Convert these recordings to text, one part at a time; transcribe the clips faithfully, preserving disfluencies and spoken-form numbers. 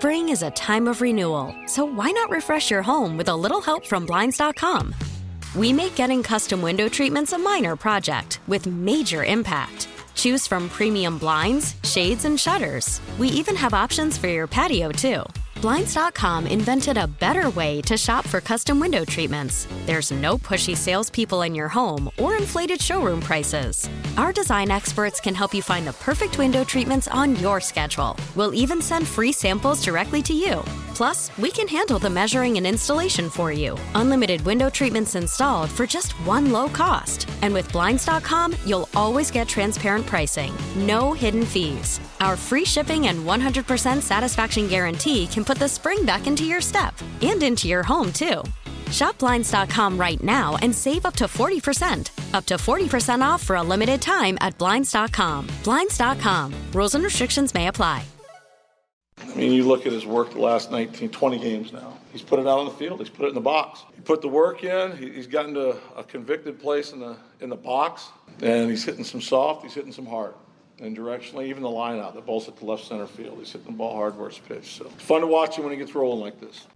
Spring is a time of renewal, so why not refresh your home with a little help from Blinds dot com? We make getting custom window treatments a minor project with major impact. Choose from premium blinds, shades, and shutters. We even have options for your patio, too. Blinds dot com invented a better way to shop for custom window treatments. There's no pushy salespeople in your home or inflated showroom prices. Our design experts can help you find the perfect window treatments on your schedule. We'll even send free samples directly to you. Plus, we can handle the measuring and installation for you. Unlimited window treatments installed for just one low cost. And with Blinds dot com, you'll always get transparent pricing. No hidden fees. Our free shipping and one hundred percent satisfaction guarantee can put the spring back into your step and into your home, too. Shop Blinds dot com right now and save up to forty percent. Up to forty percent off for a limited time at Blinds dot com. Blinds dot com. Rules and restrictions may apply. I mean, you look at his work the last nineteen, twenty games now. He's put it out on the field. He's put it in the box. He put the work in. He's gotten to a convicted place in the in the box, and he's hitting some soft. He's hitting some hard. And directionally, even the line out, the ball's at the left center field. He's hitting the ball hard where it's pitched. So it's fun to watch him when he gets rolling like this.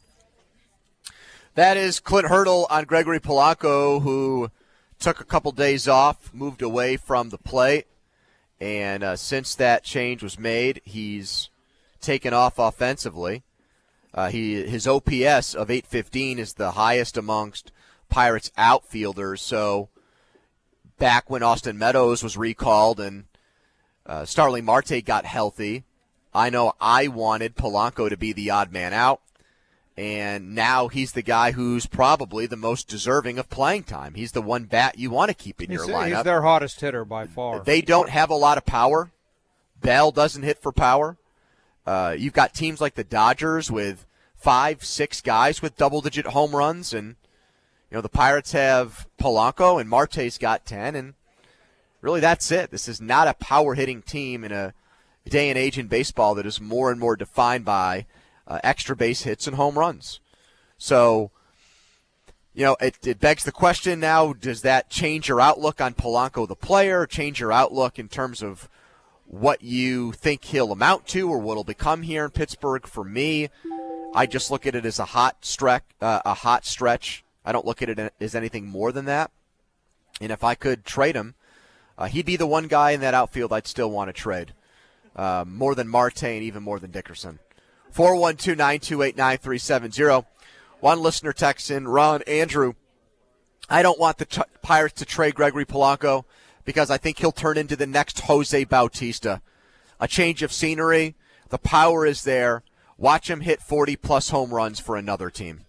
That is Clint Hurdle on Gregory Polanco, who took a couple days off, moved away from the plate, and uh, since that change was made, he's taken off offensively. Uh, he his O P S of eight fifteen is the highest amongst Pirates outfielders. So back when Austin Meadows was recalled and uh, Starling Marte got healthy, I know I wanted Polanco to be the odd man out. And now he's the guy who's probably the most deserving of playing time. He's the one bat you want to keep in he's, your lineup. He's their hottest hitter by far. They don't have a lot of power. Bell doesn't hit for power. Uh, you've got teams like the Dodgers with five, six guys with double-digit home runs. And, you know, the Pirates have Polanco, and Marte's got ten. And really that's it. This is not a power-hitting team in a day and age in baseball that is more and more defined by Uh, extra base hits and home runs. So, you know, it, it begs the question now, does that change your outlook on Polanco the player, change your outlook in terms of what you think he'll amount to or what he'll become here in Pittsburgh? For me, I just look at it as a hot stretch. Uh, a hot stretch. I don't look at it as anything more than that. And if I could trade him, uh, he'd be the one guy in that outfield I'd still want to trade, uh, more than Marte and even more than Dickerson. four one two, nine two eight, nine three seven zero. One listener texts in, Ron, Andrew, I don't want the t- Pirates to trade Gregory Polanco because I think he'll turn into the next Jose Bautista. A change of scenery, the power is there. Watch him hit forty-plus home runs for another team.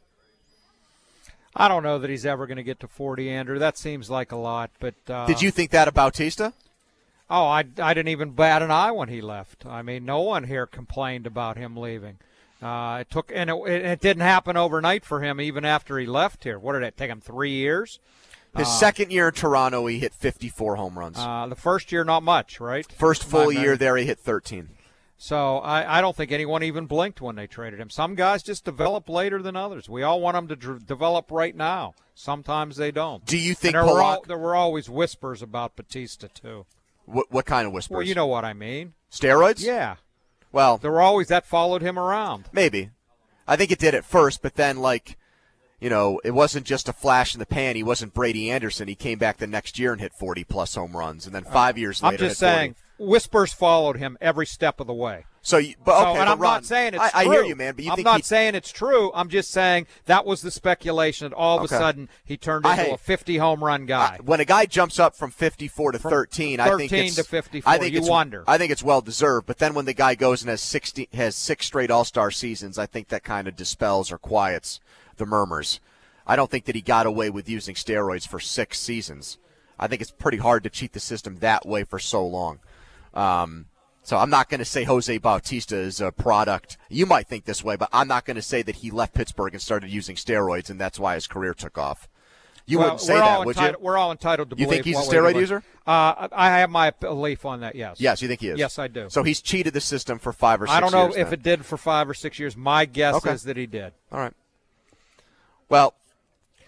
I don't know that he's ever going to get to forty, Andrew. That seems like a lot. But uh, Did you think that of Bautista? Oh, I, I didn't even bat an eye when he left. I mean, no one here complained about him leaving. Uh, it took, and it, it didn't happen overnight for him. Even after he left here, what did it take him? Three years. His uh, second year in Toronto, he hit fifty-four home runs. Uh, the first year, not much, right? First full year there, he hit thirteen. So I, I don't think anyone even blinked when they traded him. Some guys just develop later than others. We all want them to dr- develop right now. Sometimes they don't. Do you think and there, Polak- were all, there were always whispers about Batista too? What what kind of whispers? Well, you know what I mean. Steroids? Yeah. Well, there were always that followed him around. Maybe. I think it did at first, but then, like, you know, it wasn't just a flash in the pan. He wasn't Brady Anderson. He came back the next year and hit forty-plus home runs, and then five uh, years later I'm just hit saying, forty. Whispers followed him every step of the way. So, you, but okay, so, and but I'm Ron, not saying it's I, true. I hear you, man. But you I'm think not he, saying it's true. I'm just saying that was the speculation that all of okay. a sudden he turned into I, a fifty home run guy. I, when a guy jumps up from fifty-four to from thirteen, thirteen I think it's to fifty-four. I think you it's, wonder. I think it's well deserved. But then when the guy goes and has sixty, has six straight All-Star seasons, I think that kind of dispels or quiets the murmurs. I don't think that he got away with using steroids for six seasons. I think it's pretty hard to cheat the system that way for so long. Um, so I'm not going to say Jose Bautista is a product. You might think this way, but I'm not going to say that he left Pittsburgh and started using steroids, and that's why his career took off. You well, wouldn't say we're that, all would entitled, you? We're all entitled to you believe. think he's what a steroid we're user? Uh, I have my belief on that, yes. Yes, you think he is? Yes, I do. So he's cheated the system for five or six years. I don't know years, if then. it did for five or six years. My guess okay. is that he did. All right. Well,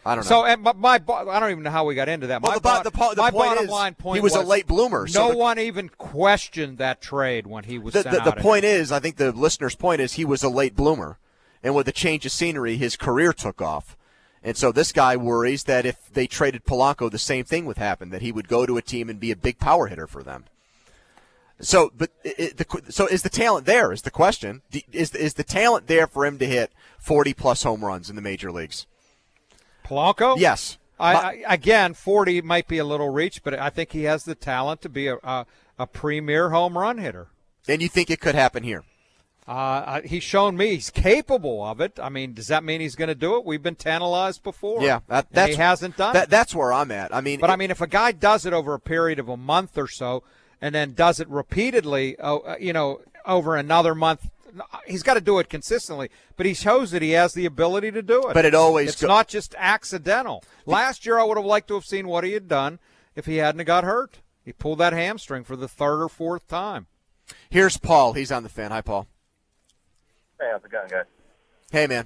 I don't know. So, and my, my I don't even know how we got into that. Well, my the, bo- the, po- the my point bottom is, line point he was, was a late bloomer. No so the, one even questioned that trade when he was the, sent the, out. The point is, I think the listener's point is he was a late bloomer. And with the change of scenery, his career took off. And so this guy worries that if they traded Polanco, the same thing would happen, that he would go to a team and be a big power hitter for them. So, but it, the, so is the talent there? Is the question? Is is the talent there for him to hit forty plus home runs in the major leagues? Polanco? Yes. I, I, again, forty might be a little reach, but I think he has the talent to be a a, a premier home run hitter. And you think it could happen here? Uh, he's shown me he's capable of it. I mean, does that mean he's going to do it? We've been tantalized before. Yeah, that, that's, he hasn't done that, it. That's where I'm at. I mean, but it, I mean, if a guy does it over a period of a month or so, and then does it repeatedly, uh, you know, over another month, he's got to do it consistently. But he shows that he has the ability to do it. But it always it's go- not just accidental. Last year, I would have liked to have seen what he had done if he hadn't got hurt. He pulled that hamstring for the third or fourth time. Here's Paul. He's on the Fan. Hi, Paul. Hey, how's it going, guys? Hey, man.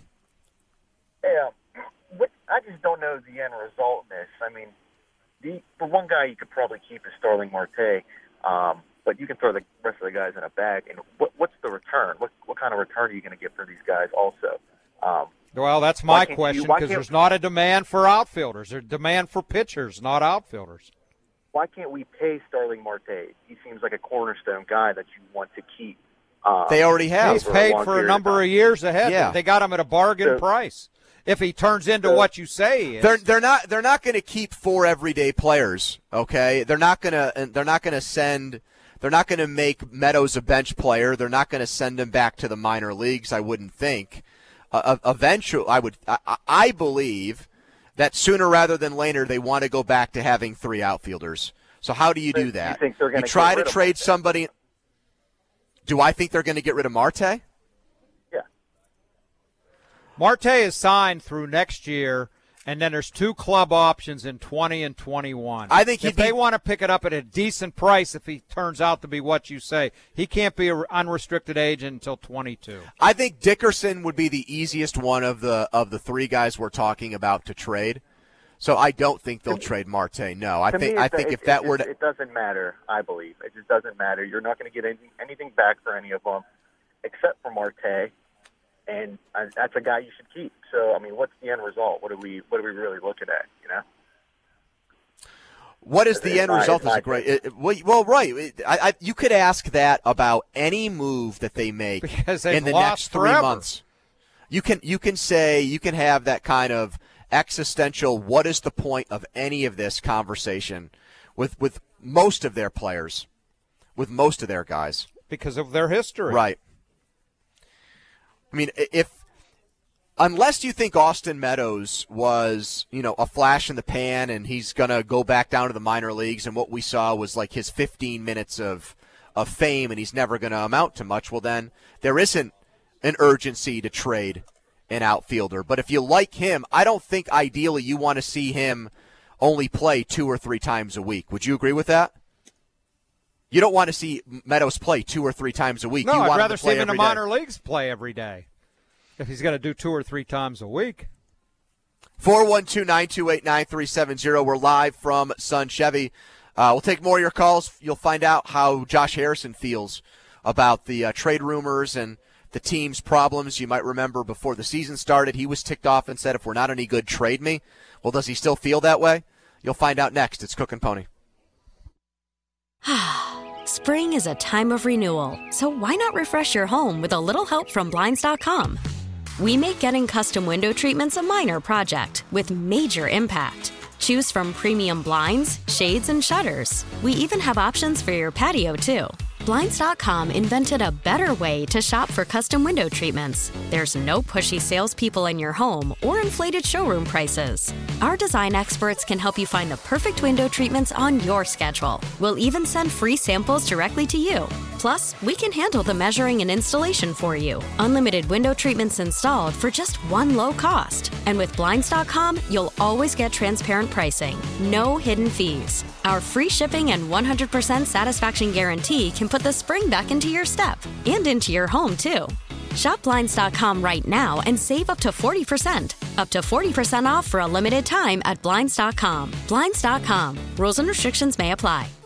Hey, um, what, I just don't know the end result in this. I mean, the for one guy you could probably keep is Starling Marte, um, but you can throw the rest of the guys in a bag. And what, what's the return? What what kind of return are you going to get for these guys also? Um, well, that's my question you, because there's not a demand for outfielders. There's a demand for pitchers, not outfielders. Why can't we pay Starling Marte? He seems like a cornerstone guy that you want to keep. Um, they already have. He's paid for a, for a number of, of years ahead. Yeah. They got him at a bargain so, price. If he turns into so, what you say he is. They're they're not they're not going to keep four everyday players, okay? They're not going to they're not going to send they're not going to make Meadows a bench player. They're not going to send him back to the minor leagues, I wouldn't think. Uh, eventually I would I, I believe that sooner rather than later they want to go back to having three outfielders. So how do you do that? You, think they're you try to trade somebody. Do I think they're going to get rid of Marte? Yeah. Marte is signed through next year, and then there's two club options in twenty and twenty-one. I think if be, they want to pick it up at a decent price, if he turns out to be what you say, he can't be an unrestricted agent until twenty-two. I think Dickerson would be the easiest one of the of the three guys we're talking about to trade. So I don't think they'll trade Marte. No, I think I think it, if that it, were to, it doesn't matter. I believe it just doesn't matter. You're not going to get anything, anything back for any of them, except for Marte, and uh, that's a guy you should keep. So I mean, what's the end result? What are we What are we really looking at? You know. What is the it's end not, result? Is a great. It, it, well, right. It, I, I, you could ask that about any move that they make because in the next three forever. months. You can you can say you can have that kind of existential, what is the point of any of this conversation with with most of their players, with most of their guys. Because of their history. Right. I mean, if unless you think Austin Meadows was, you know, a flash in the pan and he's going to go back down to the minor leagues and what we saw was like his fifteen minutes of, of fame and he's never going to amount to much, well then there isn't an urgency to trade an outfielder. But if you like him, I don't think ideally you want to see him only play two or three times a week. Would you agree with that? You don't want to see Meadows play two or three times a week. No, you I'd want rather him to play see him in the every minor day. leagues play every day if he's going to do two or three times a week. four one two, nine two eight, nine three seven zero. We're live from Sun Chevy. Uh, we'll take more of your calls. You'll find out how Josh Harrison feels about the uh, trade rumors and the team's problems. You might remember before the season started, he was ticked off and said, if we're not any good, trade me. Well, does he still feel that way? You'll find out next. It's Cook and Pony. Spring is a time of renewal, so why not refresh your home with a little help from Blinds dot com? We make getting custom window treatments a minor project with major impact. Choose from premium blinds, shades, and shutters. We even have options for your patio, too. Blinds dot com invented a better way to shop for custom window treatments. There's no pushy salespeople in your home or inflated showroom prices. Our design experts can help you find the perfect window treatments on your schedule. We'll even send free samples directly to you. Plus, we can handle the measuring and installation for you. Unlimited window treatments installed for just one low cost. And with Blinds dot com, you'll always get transparent pricing. No hidden fees. Our free shipping and one hundred percent satisfaction guarantee can put the spring back into your step and into your home, too. Shop Blinds dot com right now and save up to forty percent. Up to forty percent off for a limited time at Blinds dot com. Blinds dot com. Rules and restrictions may apply.